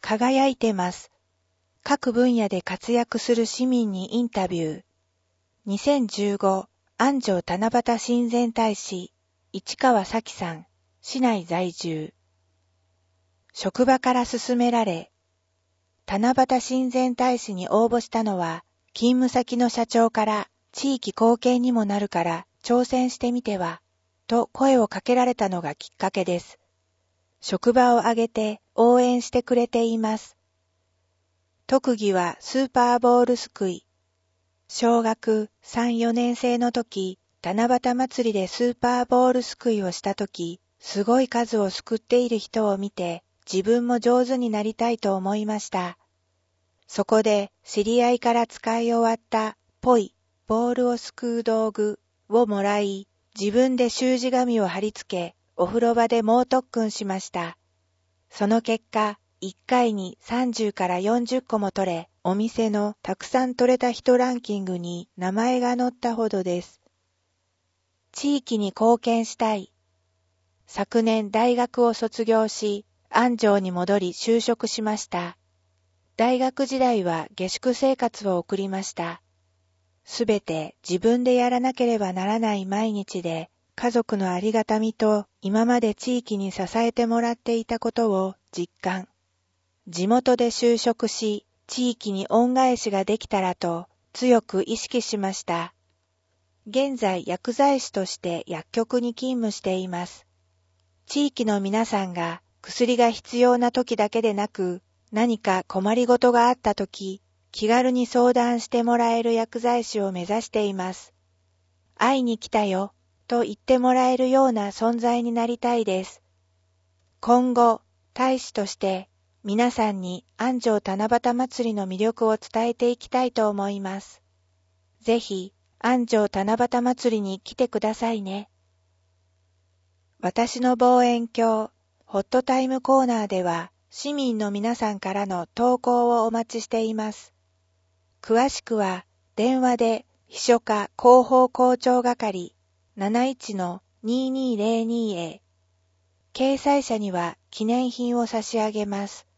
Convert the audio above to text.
輝いてます。各分野で活躍する市民にインタビュー。2015安城七夕親善大使、市川咲さん、市内在住。職場から勧められ、七夕親善大使に応募したのは、勤務先の社長から地域貢献にもなるから挑戦してみては、と声をかけられたのがきっかけです。職場を挙げて応援してくれています。特技はスーパーボールすくい。小学3、4年生の時、七夕祭りでスーパーボールすくいをした時、すごい数をすくっている人を見て、自分も上手になりたいと思いました。そこで知り合いから使い終わったポイ、ボールをすくう道具をもらい、自分で習字紙を貼り付け、お風呂場で猛特訓しました。その結果、1回に30から40個も取れ、お店のたくさん取れた人ランキングに名前が載ったほどです。地域に貢献したい。昨年大学を卒業し、安城に戻り就職しました。大学時代は下宿生活を送りました。すべて自分でやらなければならない毎日で、家族のありがたみと今まで地域に支えてもらっていたことを実感。地元で就職し、地域に恩返しができたらと強く意識しました。現在薬剤師として薬局に勤務しています。地域の皆さんが薬が必要な時だけでなく、何か困りごとがあった時、気軽に相談してもらえる薬剤師を目指しています。会いに来たよと言ってもらえるような存在になりたいです。今後、大使として皆さんに安城七夕祭りの魅力を伝えていきたいと思います。ぜひ、安城七夕祭りに来てくださいね。私の望遠鏡、ホットタイムコーナーでは、市民の皆さんからの投稿をお待ちしています。詳しくは、電話で、秘書課広報広聴係 71-2202 へ。掲載者には記念品を差し上げます。